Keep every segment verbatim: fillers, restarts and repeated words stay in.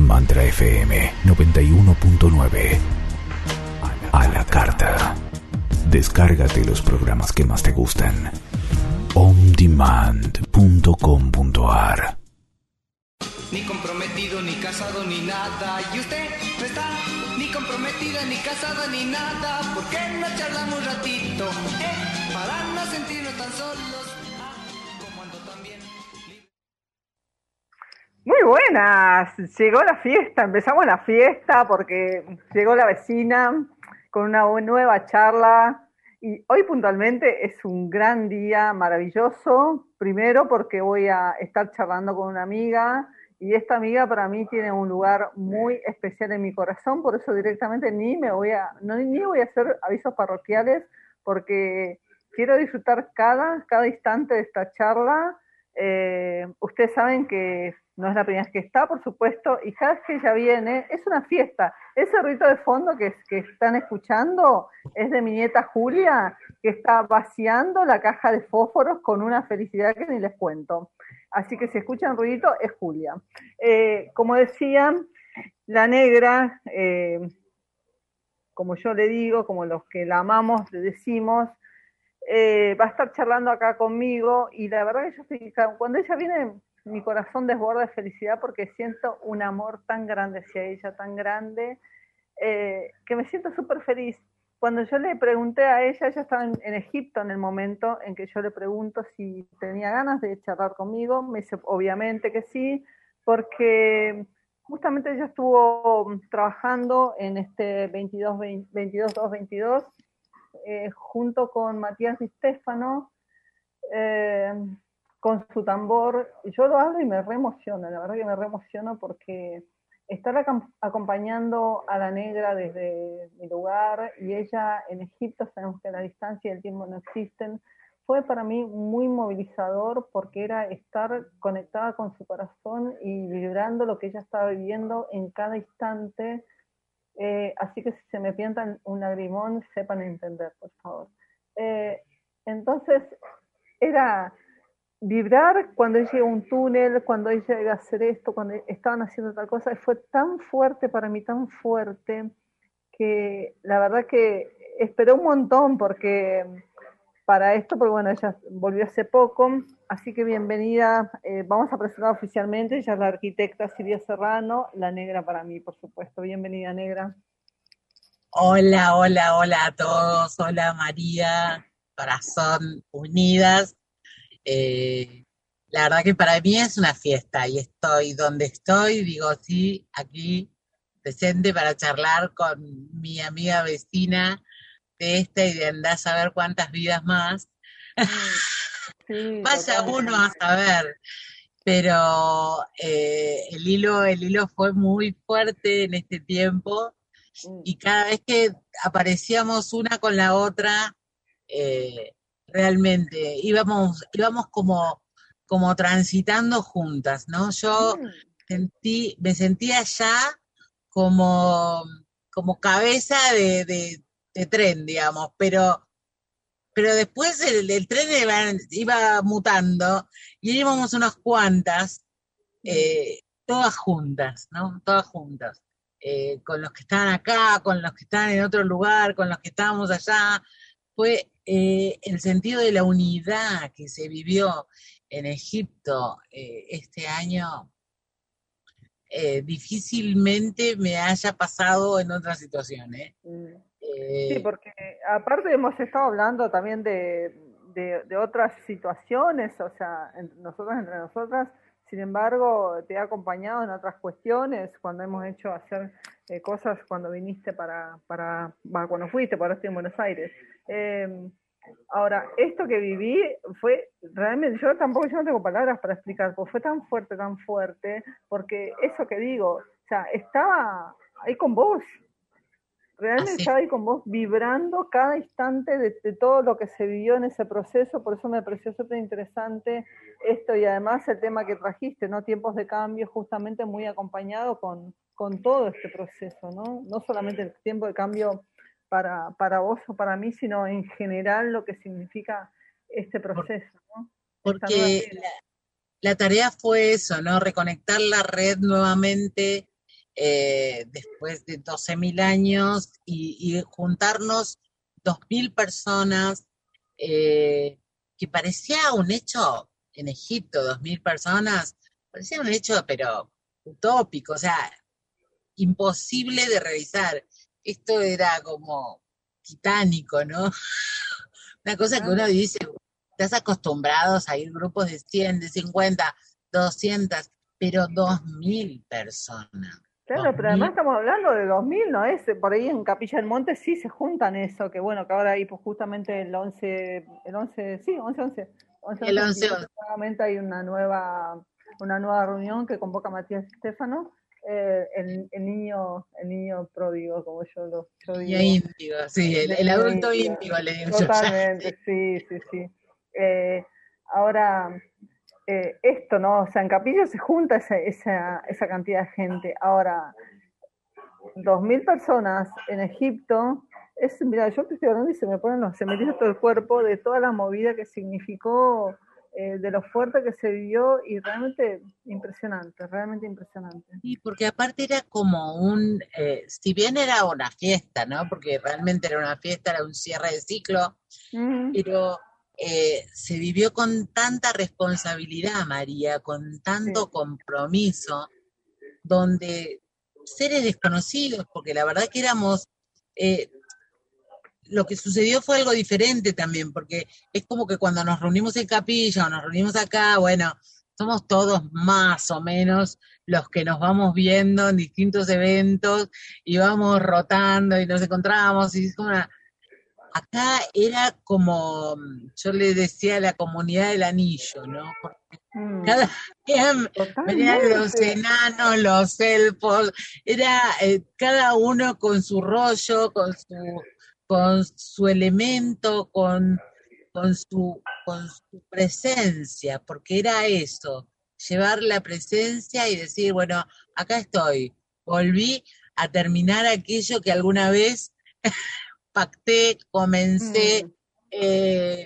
Mantra F M noventa y uno punto nueve. A la carta. Descárgate los programas que más te gustan. on demand punto com punto a r. Ni comprometido, ni casado, ni nada. Y usted no está ni comprometida, ni casada, ni nada. ¿Por qué no charlamos un ratito? Eh, para no sentirnos tan solos. Ah, como ando también. Muy buenas, llegó la fiesta, empezamos la fiesta porque llegó la vecina con una nueva charla y hoy puntualmente es un gran día maravilloso, primero porque voy a estar charlando con una amiga y esta amiga para mí tiene un lugar muy especial en mi corazón, por eso directamente ni me voy a, no, ni voy a hacer avisos parroquiales porque quiero disfrutar cada, cada instante de esta charla. Eh, ustedes saben que no es la primera vez que está, por supuesto, y cada vez que ella viene, es una fiesta. Ese ruido de fondo que, que están escuchando es de mi nieta Julia, que está vaciando la caja de fósforos con una felicidad que ni les cuento. Así que si escuchan ruidito, es Julia. Eh, como decía, la negra, eh, como yo le digo, como los que la amamos le decimos, eh, va a estar charlando acá conmigo, y la verdad que yo estoy, cuando ella viene, mi corazón desborda de felicidad porque siento un amor tan grande hacia ella, tan grande, eh, que me siento súper feliz. Cuando yo le pregunté a ella, ella estaba en, en Egipto en el momento en que yo le pregunto si tenía ganas de charlar conmigo, me dice obviamente que sí, porque justamente ella estuvo trabajando en este veintidós dos veintidós eh, junto con Matías Di Stefano, eh, con su tambor. Yo lo hablo y me reemociona, la verdad que me reemociono porque estar acompañando a la negra desde mi lugar y ella en Egipto, sabemos que la distancia y el tiempo no existen, fue para mí muy movilizador porque era estar conectada con su corazón y vibrando lo que ella estaba viviendo en cada instante. Eh, así que si se me pientan un lagrimón, sepan entender, por favor. Eh, entonces, era vibrar cuando ella iba a un túnel, cuando ella iba a hacer esto, cuando estaban haciendo tal cosa, y fue tan fuerte para mí, tan fuerte, que la verdad que esperé un montón porque para esto, porque bueno, ella volvió hace poco, así que bienvenida, eh, vamos a presentar oficialmente, ella es la arquitecta Silvia Serrano, la negra para mí, por supuesto. Bienvenida, negra. Hola, hola, hola a todos, hola María, Corazón Unidas. Eh, la verdad que para mí es una fiesta y estoy donde estoy, digo sí, aquí presente para charlar con mi amiga vecina de esta y de andar a saber cuántas vidas más. Sí, vaya uno a saber, pero eh, el hilo, el hilo fue muy fuerte en este tiempo y cada vez que aparecíamos una con la otra, eh, realmente íbamos, íbamos como, como transitando juntas, ¿no? Yo sentí, me sentía ya como, como cabeza de, de, de tren, digamos, pero, pero después el, el tren iba, iba mutando y íbamos unas cuantas, eh, todas juntas, ¿no? Todas juntas. Eh, con los que estaban acá, con los que estaban en otro lugar, con los que estábamos allá. Fue eh, el sentido de la unidad que se vivió en Egipto eh, este año, eh, difícilmente me haya pasado en otras situaciones. Mm. Eh, sí, porque aparte hemos estado hablando también de, de, de otras situaciones, o sea, entre nosotras, entre nosotras, sin embargo, te he acompañado en otras cuestiones, cuando hemos hecho hacer eh, cosas, cuando viniste para, para, bueno, cuando fuiste, para estoy en Buenos Aires. Eh, ahora, esto que viví fue realmente, yo tampoco, yo no tengo palabras para explicar, porque fue tan fuerte, tan fuerte, porque eso que digo, o sea, estaba ahí con vos, realmente estaba ahí con vos, vibrando cada instante de, de todo lo que se vivió en ese proceso. Por eso me pareció súper interesante esto, y además el tema que trajiste, ¿no? Tiempos de cambio, justamente muy acompañado con, con todo este proceso, ¿no? No solamente el tiempo de cambio para, para vos o para mí, sino en general lo que significa este proceso, ¿no? Porque la, la tarea fue eso, ¿no? Reconectar la red nuevamente eh, después de doce mil años, y, y juntarnos dos mil personas, eh, que parecía un hecho en Egipto, dos mil personas, parecía un hecho, pero utópico, o sea, imposible de realizar. Esto era como titánico, ¿no? Una cosa que uno dice, estás acostumbrados a ir grupos de cien, de cincuenta, doscientas, pero dos mil personas. Claro, pero además estamos hablando de dos mil, ¿no es? Por ahí en Capilla del Monte sí se juntan eso, que bueno, que ahora ahí pues justamente el once, el once, sí, once, once, once, El once, once. Nuevamente hay una nueva, una nueva reunión que convoca Matías Estefano, eh, el, el niño, el niño pródigo, como yo lo yo digo. Y índigo, sí, el, el adulto índigo, le digo yo. Totalmente, sí, sí, sí. Eh, ahora, eh, esto, ¿no? O sea, en Capilla se junta esa, esa, esa cantidad de gente. Ahora, dos mil personas en Egipto, es, mira, yo te estoy hablando y se me ponen los, se me eriza todo el cuerpo de toda la movida que significó, eh, de lo fuerte que se vivió, y realmente impresionante, realmente impresionante. Sí, porque aparte era como un, eh, si bien era una fiesta, ¿no? Porque realmente era una fiesta, era un cierre de ciclo, mm. pero eh, se vivió con tanta responsabilidad, María, con tanto sí. compromiso, donde seres desconocidos, porque la verdad que éramos, eh, lo que sucedió fue algo diferente también, porque es como que cuando nos reunimos en Capilla o nos reunimos acá, bueno, somos todos más o menos los que nos vamos viendo en distintos eventos y vamos rotando y nos encontramos, y es como una... Acá era como, yo le decía a la comunidad del anillo, ¿no? Porque mm. cada día venían los enanos, los elfos, era eh, cada uno con su rollo, con su, con su elemento, con, con, su, con su presencia, porque era eso, llevar la presencia y decir, bueno, acá estoy, volví a terminar aquello que alguna vez... pacté, comencé mm. eh,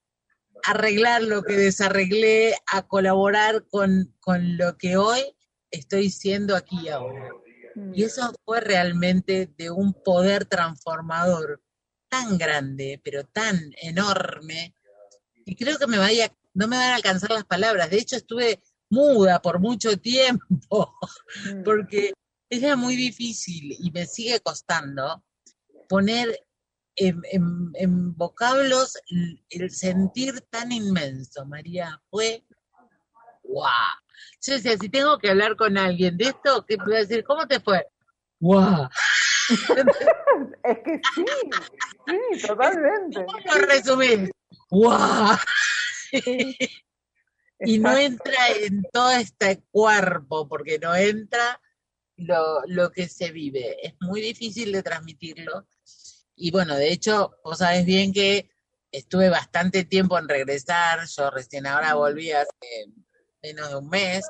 a arreglar lo que desarreglé, a colaborar con, con lo que hoy estoy siendo aquí y ahora. Mm. Y eso fue realmente de un poder transformador tan grande, pero tan enorme, y creo que me vaya, no me van a alcanzar las palabras. De hecho, estuve muda por mucho tiempo, mm. porque era muy difícil, y me sigue costando, poner En, en, en vocablos el, el sentir tan inmenso, María, fue ¡guau! Yo decía, si tengo que hablar con alguien de esto, ¿qué puedo decir? ¿Cómo te fue? ¡Guau! Es que sí, sí, totalmente. ¿Cómo lo resumís? ¡Guau! Sí. Y no entra en todo este cuerpo, porque no entra lo, lo que se vive. Es muy difícil de transmitirlo. Y bueno, de hecho, vos sabés bien que estuve bastante tiempo en regresar, yo recién ahora volví hace menos de un mes,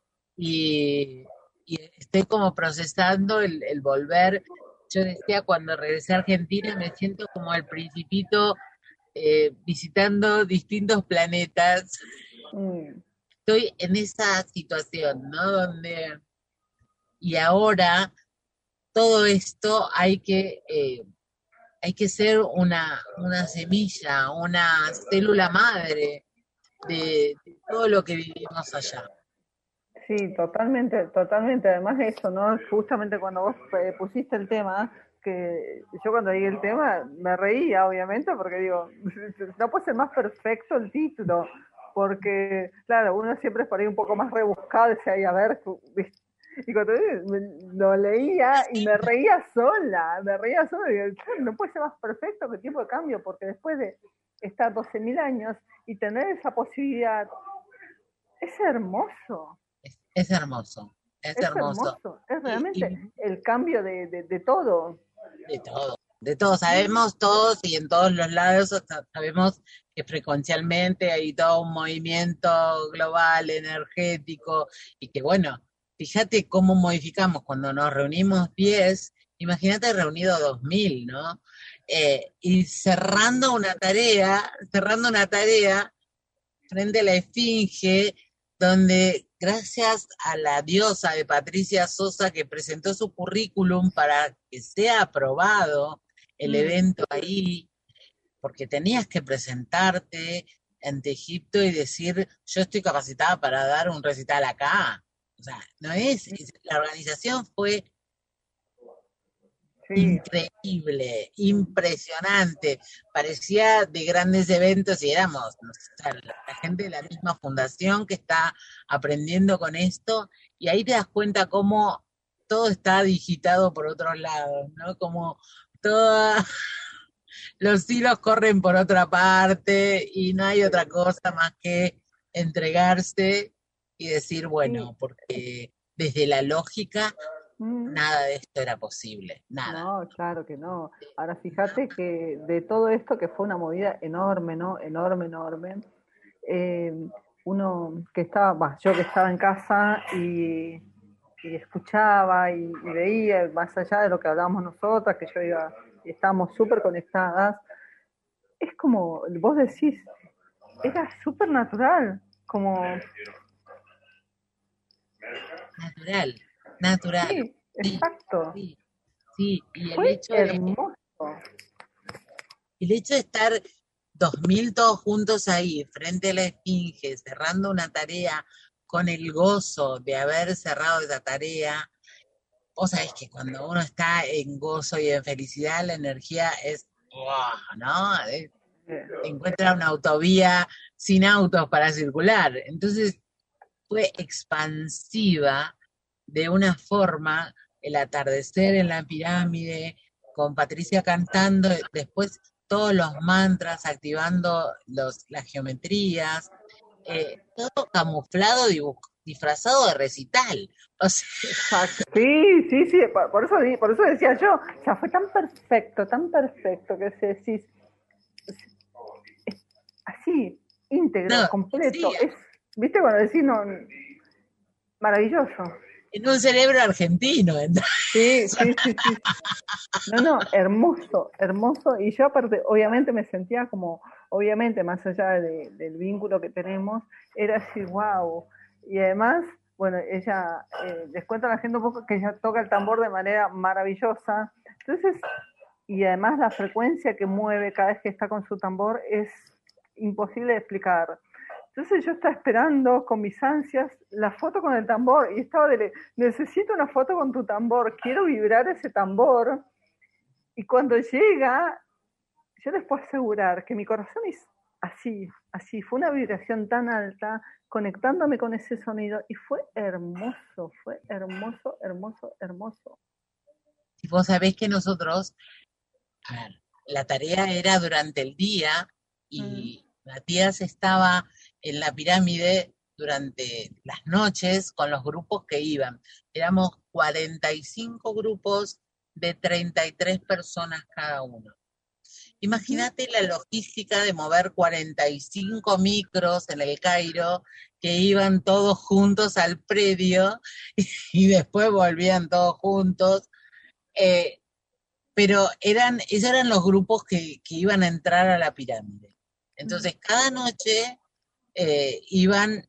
y, y estoy como procesando el, el volver. Yo decía, cuando regresé a Argentina me siento como el Principito eh, visitando distintos planetas. Mm. Estoy en esa situación, ¿no? Donde, y ahora, todo esto hay que... Eh, hay que ser una, una semilla, una célula madre de, de todo lo que vivimos allá. Sí, totalmente, totalmente. Además de eso, ¿no? Justamente cuando vos pusiste el tema, que yo cuando leí el tema me reía, obviamente, porque digo, no puede ser más perfecto el título, porque, claro, uno siempre es por ahí un poco más rebuscado, decía, ay, a ver, y cuando lo leía y me reía sola, me reía sola, y digo, no puede ser más perfecto que Tiempo de Cambio, porque después de estar doce mil años y tener esa posibilidad, es hermoso. Es, es hermoso, es, es hermoso. hermoso. Es realmente y, y, el cambio de, de, de todo. De todo, de todo. Sabemos todos y en todos los lados sabemos que frecuencialmente hay todo un movimiento global, energético, y que bueno, fíjate cómo modificamos cuando nos reunimos diez, imagínate reunido dos mil, ¿no? Eh, y cerrando una tarea, cerrando una tarea frente a la esfinge, donde gracias a la diosa de Patricia Sosa que presentó su currículum para que sea aprobado el Mm. evento ahí, porque tenías que presentarte ante Egipto y decir, yo estoy capacitada para dar un recital acá. O sea, no es, es- la organización fue Sí, increíble, impresionante, parecía de grandes eventos y éramos, no sé, o sea, la, la gente de la misma fundación que está aprendiendo con esto, y ahí te das cuenta cómo todo está digitado por otros lados, ¿no? Como todos los hilos corren por otra parte y no hay otra cosa más que entregarse y decir, sí. bueno, porque desde la lógica Mm. nada de esto era posible, nada. No, claro que no. Ahora fíjate que de todo esto, que fue una movida enorme, ¿no? Enorme, enorme. eh, Uno que estaba, bah, yo que estaba en casa y, y escuchaba y, y veía, más allá de lo que hablábamos nosotras, que yo iba, y estábamos súper conectadas, es como, vos decís, era súper natural, como, Natural, natural, sí, sí, exacto, sí, sí. Y el fue hecho de, hermoso. el hecho de estar dos mil todos juntos ahí, frente a la esfinge, cerrando una tarea, con el gozo de haber cerrado esa tarea, vos sabés que cuando uno está en gozo y en felicidad, la energía es, ¡guau!, ¿no? Es- Eh, encuentra una autovía sin autos para circular. Entonces fue expansiva de una forma, el atardecer en la pirámide, con Patricia cantando, después todos los mantras, activando los, las geometrías, eh, todo camuflado, dibuj- disfrazado de recital. O sea, Exacto. Sí, sí, sí, por, por eso, di- por eso decía yo, o sea, fue tan perfecto, tan perfecto que se decís, así, íntegro, no, completo, sí, es, viste cuando decís, no, maravilloso. en un cerebro argentino. Entonces, Sí, sí, sí, sí. No, no, hermoso, hermoso. Y yo aparte, obviamente me sentía como, obviamente, más allá de- del vínculo que tenemos, era así, wow. Y además, bueno, ella, eh, les cuento a la gente un poco que ella toca el tambor de manera maravillosa. Entonces, y además la frecuencia que mueve cada vez que está con su tambor es imposible de explicar. Entonces yo estaba esperando con mis ansias la foto con el tambor y estaba de, necesito una foto con tu tambor, quiero vibrar ese tambor. Y cuando llega, yo les puedo asegurar que mi corazón es así, así, fue una vibración tan alta, conectándome con ese sonido, y fue hermoso, fue hermoso, hermoso, hermoso. y vos sabés que nosotros, a ver, la tarea era durante el día Mm. y Matías estaba en la pirámide durante las noches con los grupos que iban. Éramos cuarenta y cinco grupos de treinta y tres personas cada uno. Imagínate la logística de mover cuarenta y cinco micros en el Cairo que iban todos juntos al predio y después volvían todos juntos. Eh, pero eran, esos eran los grupos que, que iban a entrar a la pirámide. Entonces, cada noche eh, iban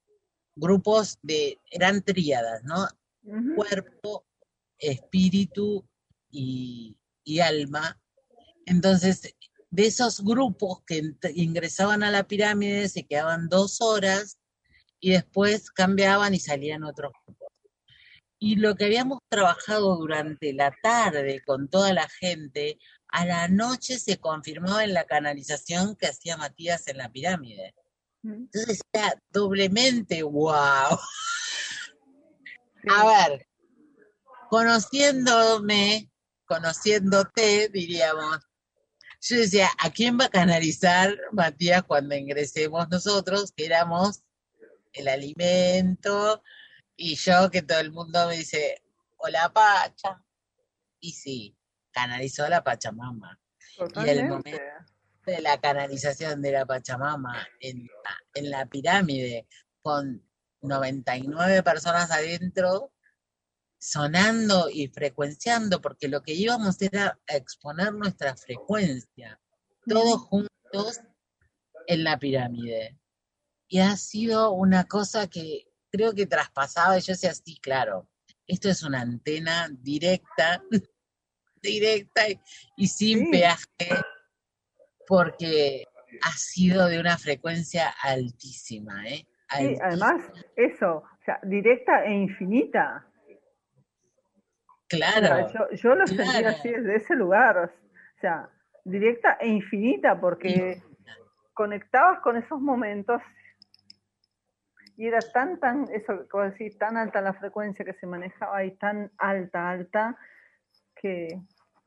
grupos de, eran tríadas, ¿no? Uh-huh. Cuerpo, espíritu y, y alma. Entonces, de esos grupos que ent- ingresaban a la pirámide se quedaban dos horas y después cambiaban y salían otros grupos. Y lo que habíamos trabajado durante la tarde con toda la gente, a la noche se confirmaba en la canalización que hacía Matías en la pirámide. Entonces era doblemente wow. Sí. A ver, conociéndome, conociéndote, diríamos, yo decía, ¿a quién va a canalizar Matías cuando ingresemos nosotros, que éramos el alimento, y yo que todo el mundo me dice, hola Pacha? Y sí, canalizó a la Pachamama. Y el Totalmente. momento de la canalización de la Pachamama en la, en la pirámide, con noventa y nueve personas adentro, sonando y frecuenciando, porque lo que íbamos era a exponer nuestra frecuencia, todos juntos en la pirámide. Y ha sido una cosa que creo que traspasaba y yo decía, sí, claro, esto es una antena directa, directa y, y sin Sí, peaje, porque ha sido de una frecuencia altísima, ¿eh? sí, Altísima, además, eso, o sea, directa e infinita. O sea, claro, yo, yo lo sentí claro. así desde ese lugar, o sea, directa e infinita, porque conectabas con esos momentos y era tan, tan, eso, como decir, tan alta la frecuencia que se manejaba y tan alta, alta, que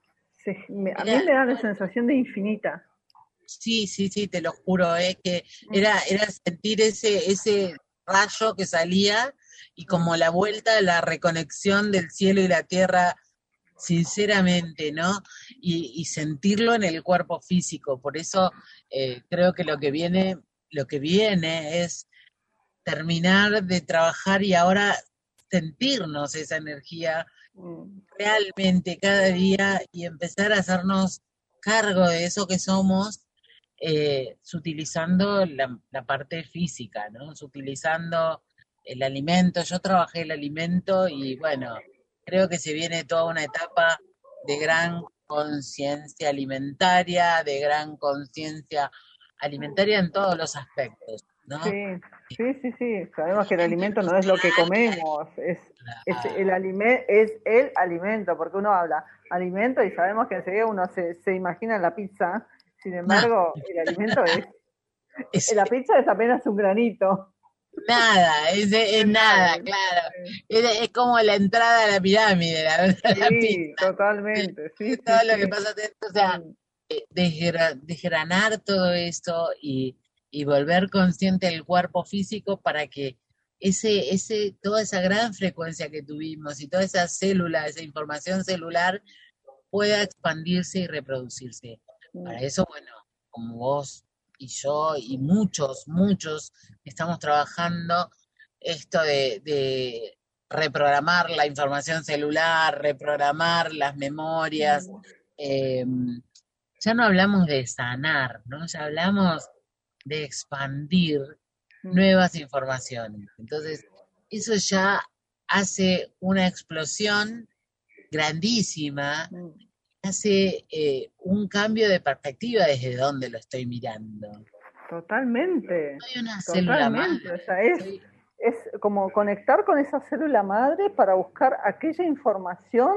se, me, a mí Era, me da la sensación de infinita. sí, sí, sí, te lo juro, ¿eh? Que Mm, era, era sentir ese, ese rayo que salía y mm, como la vuelta, la reconexión del cielo y la tierra, sinceramente, ¿no? Y, y sentirlo en el cuerpo físico. Por eso eh, creo que lo que viene, lo que viene es terminar de trabajar y ahora sentirnos esa energía mm, realmente cada día y empezar a hacernos cargo de eso que somos, eh, sutilizando la, la parte física, ¿no? Sutilizando el alimento. Yo trabajé el alimento y bueno, creo que se viene toda una etapa de gran conciencia alimentaria, de gran conciencia alimentaria en todos los aspectos, ¿no? sí, sí, sí, sí. Sabemos que el Alimento alimento no es lo que emocional, comemos, es, es el alime- es el alimento, porque uno habla alimento y sabemos que enseguida uno se, se imagina la pizza. Sin no, embargo, el alimento es, es la pizza es apenas un granito. nada, es, es Es nada. nada, claro. Es, es como la entrada a la pirámide, la, la Sí, pizza. totalmente, sí, Todo sí, lo que sí. pasa dentro, o sea, Mm, eh, desgra- desgranar todo esto y, y volver consciente del cuerpo físico para que ese, ese, toda esa gran frecuencia que tuvimos y toda esa célula, esa información celular pueda expandirse y reproducirse. Para mm, eso, bueno, como vos y yo y muchos, muchos estamos trabajando esto de, de reprogramar la información celular, reprogramar las memorias. mm, eh, ya no hablamos de sanar, ¿no? Ya hablamos de expandir mm, nuevas informaciones. Entonces, eso ya hace una explosión grandísima, mm. hace eh, un cambio de perspectiva desde donde lo estoy mirando. Totalmente, Soy una célula totalmente. O madre, sea, es, soy es como conectar con esa célula madre para buscar aquella información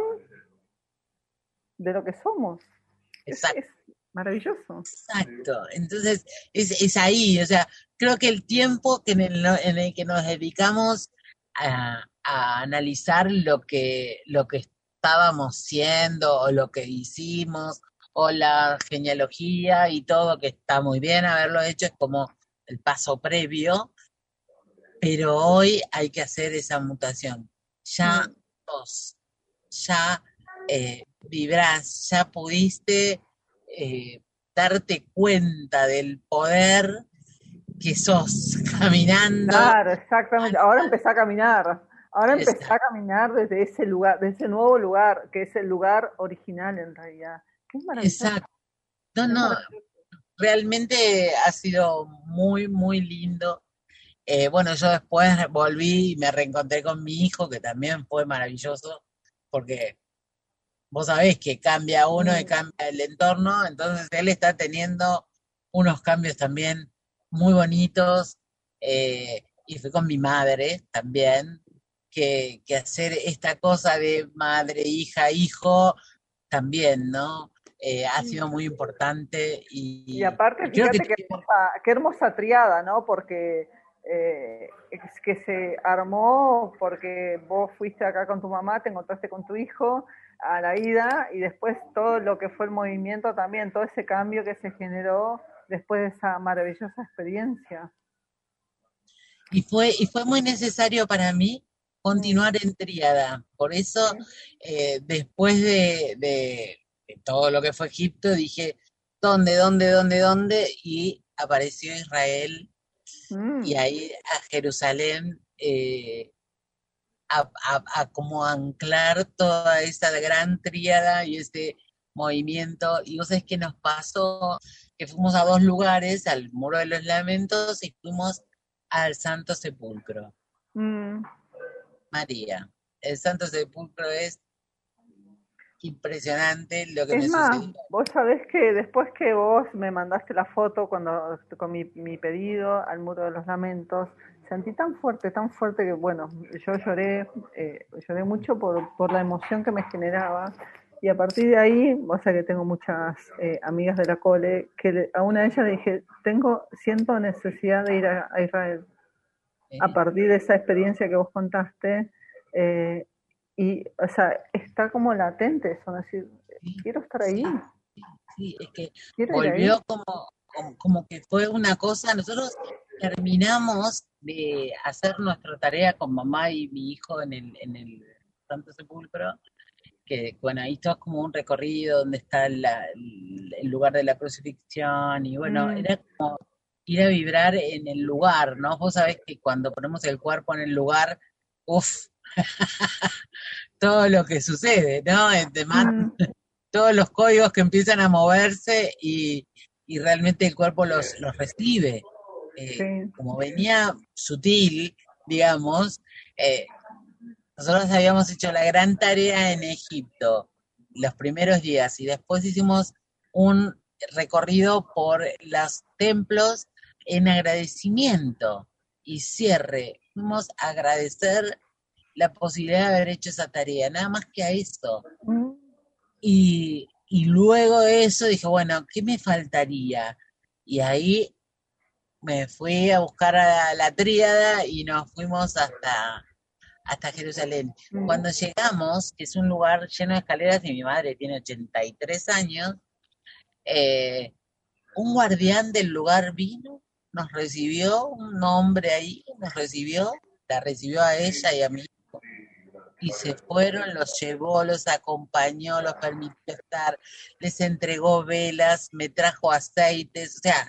de lo que somos. Es, exacto, es maravilloso. exacto. Entonces, es, es ahí, o sea, creo que el tiempo que en, el, en el que nos dedicamos a, a analizar lo que, lo que estábamos siendo o lo que hicimos o la genealogía y todo, que está muy bien haberlo hecho, es como el paso previo, pero hoy hay que hacer esa mutación. Ya Mm, sos, ya eh, vibrás, ya pudiste eh, darte cuenta del poder que sos caminando. claro, exactamente. Ahora empecé a caminar. Ahora empecé a Exacto, caminar desde ese lugar, desde ese nuevo lugar, que es el lugar original en realidad. Qué maravilloso, exacto. No, es no, maravilloso. realmente ha sido muy, muy lindo. Eh, bueno, yo después volví y me reencontré con mi hijo, que también fue maravilloso, porque vos sabés que cambia uno y Mm, cambia el entorno, entonces él está teniendo unos cambios también muy bonitos, eh, y fui con mi madre también, que, que hacer esta cosa de madre, hija, hijo, también, ¿no? Eh, ha mm. sido muy importante Y y, aparte, y creo que fíjate qué tiene, hermosa, qué hermosa triada, ¿no? Porque eh, es que se armó porque vos fuiste acá con tu mamá, te encontraste con tu hijo a la ida y después todo lo que fue el movimiento también, todo ese cambio que se generó después de esa maravillosa experiencia. y fue, y fue muy necesario para mí Mm, continuar en tríada. Por eso, sí. eh, después de, de, de todo lo que fue Egipto, dije, ¿dónde, dónde, dónde, dónde? Y apareció Israel y Mm, ahí a Jerusalén, eh, a, a, a como anclar toda esa gran tríada y ese movimiento. Y vos sabés qué nos pasó, que fuimos a dos lugares, al Muro de los Lamentos y fuimos al Santo Sepulcro. Mm. María, el Santo Sepulcro es impresionante lo que Es me más, sucedió. vos sabés que después que vos me mandaste la foto cuando con mi, mi pedido al Muro de los Lamentos, sentí tan fuerte, tan fuerte que bueno, yo lloré, eh, lloré mucho por, por la emoción que me generaba. Y a partir de ahí, o sea que tengo muchas eh, amigas de la cole, que le, a una de ellas le dije, tengo, siento necesidad de ir a, a Israel. A ¿Eh? partir de esa experiencia que vos contaste, eh, y, o sea, está como latente eso, es decir, Sí, quiero estar ahí, sí, sí, sí, es que quiero ir ahí. volvió como, como, como que fue una cosa. Nosotros terminamos de hacer nuestra tarea con mamá y mi hijo en el, en el Santo Sepulcro, que bueno, ahí todo es como un recorrido donde está la- el lugar de la crucifixión, y bueno, Mm, era como ir a vibrar en el lugar, ¿no? Vos sabés que cuando ponemos el cuerpo en el lugar, uff, todo lo que sucede, ¿no? Además, mm, todos los códigos que empiezan a moverse y, y realmente el cuerpo los, los recibe. Eh, sí. como venía sutil, digamos, eh, nosotros habíamos hecho la gran tarea en Egipto los primeros días y después hicimos un recorrido por los templos en agradecimiento y cierre. Fuimos a agradecer la posibilidad de haber hecho esa tarea, nada más que a eso. Mm, Y, y luego de eso dije, bueno, ¿qué me faltaría? Y ahí me fui a buscar a la tríada y nos fuimos hasta, hasta Jerusalén. mm, Cuando llegamos, que es un lugar lleno de escaleras y mi madre tiene ochenta y tres años, eh, un guardián del lugar vino, nos recibió, un hombre ahí nos recibió, la recibió a ella y a mí, y se fueron, los llevó, los acompañó, los permitió estar, les entregó velas, me trajo aceites, o sea,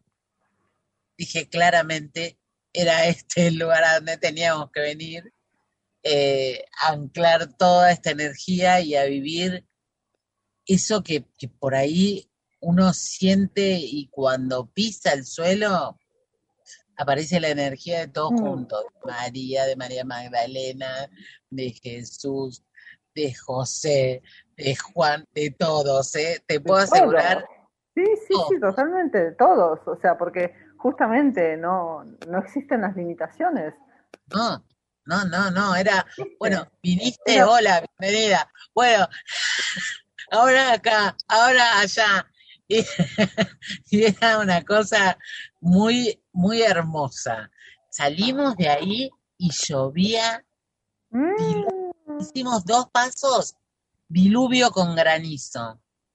dije claramente, era este el lugar a donde teníamos que venir, eh, a anclar toda esta energía y a vivir eso que, que por ahí uno siente, y cuando pisa el suelo aparece la energía de todos mm. juntos, María, de María Magdalena, de Jesús, de José, de Juan, de todos, ¿eh? Te De puedo todos. asegurar, Sí, sí, todos. sí, totalmente, de todos. O sea, porque justamente no, no existen las limitaciones. No, no, no, no, era, bueno, ¿Viste? viniste, Era, hola, bienvenida. Bueno, ahora acá, ahora allá. Y, y era una cosa muy, muy hermosa. Salimos de ahí y llovía, dilu- mm, hicimos dos pasos, diluvio con granizo.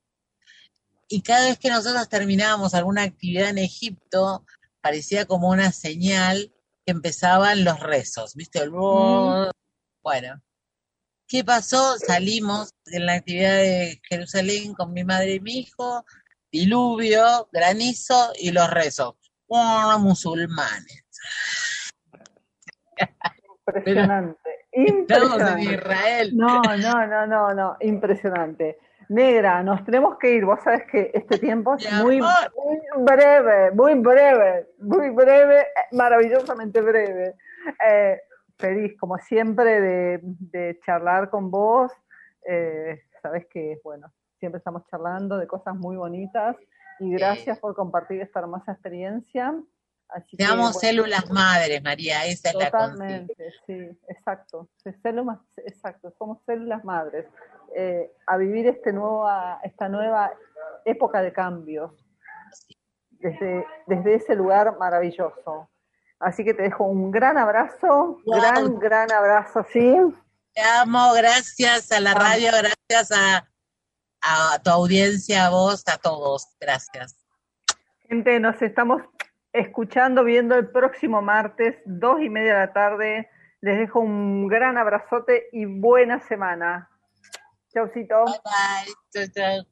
Y cada vez que nosotros terminábamos alguna actividad en Egipto, parecía como una señal que empezaban los rezos, ¿viste? El mm. bueno, ¿qué pasó? Salimos en la actividad de Jerusalén con mi madre y mi hijo, diluvio, granizo y los rezos. ¡Oh, musulmanes! Pero Impresionante, estamos en impresionante. Israel. No, no, no, no, no, impresionante. Negra, nos tenemos que ir. Vos sabés que este tiempo Mi es muy, amor, muy breve, muy breve, muy breve, eh, maravillosamente breve. Eh, feliz, como siempre, de, de charlar con vos. Eh, sabés que, bueno, siempre estamos charlando de cosas muy bonitas y eh, gracias por compartir esta hermosa experiencia. Así que, seamos bueno, células madres, María, esa es la consigna. totalmente, sí, exacto. Células, exacto, somos células madres. Eh, a vivir este nueva, esta nueva época de cambios desde, desde ese lugar maravilloso. Así que te dejo un gran abrazo, Wow, gran, gran abrazo, sí. te amo, gracias a la Vamos. radio, gracias a, a tu audiencia, a vos, a todos, gracias. Gente, nos estamos escuchando, viendo el próximo martes, dos y media de la tarde. Les dejo un gran abrazote y buena semana. Chaucito. Bye bye, chau, chau.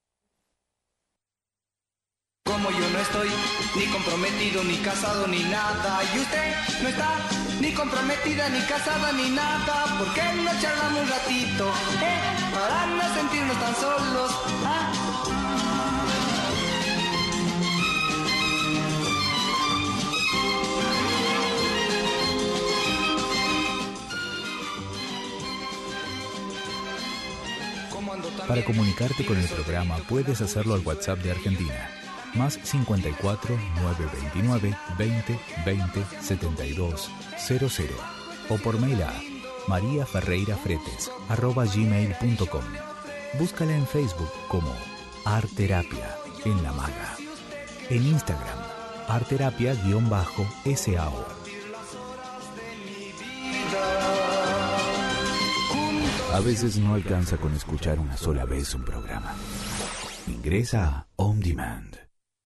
Como yo no estoy ni comprometido, ni casado, ni nada, y usted no está ni comprometida, ni casada, ni nada, ¿por qué no charlamos un ratito, eh? Para no sentirnos tan solos, ah. Para comunicarte con el programa puedes hacerlo al WhatsApp de Argentina, más cincuenta y cuatro, nueve veintinueve, veinte, veinte, setenta y dos, cero cero, o por mail a mariaferreirafretes arroba gmail punto com. Búscala en Facebook como Arterapia en La Maga. En Instagram, Arterapia-S A O. A veces no alcanza con escuchar una sola vez un programa. Ingresa a On Demand.